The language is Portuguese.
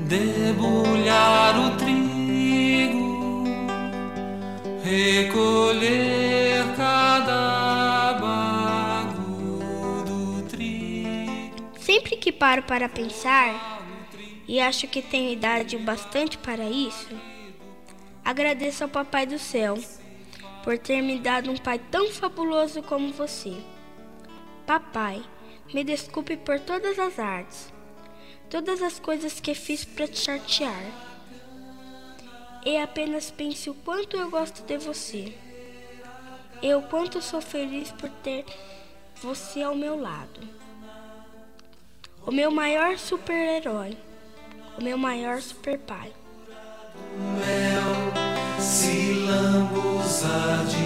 debulhar o trigo, recolher cada bago do trigo. Sempre que paro para pensar, e acho que tenho idade o bastante para isso, agradeço ao Papai do Céu por ter me dado um pai tão fabuloso como você. Papai, me desculpe por todas as artes, todas as coisas que fiz para te chatear. E apenas pense o quanto eu gosto de você. E o quanto sou feliz por ter você ao meu lado. O meu maior super-herói, o meu maior super-pai. Mel, se lambuza de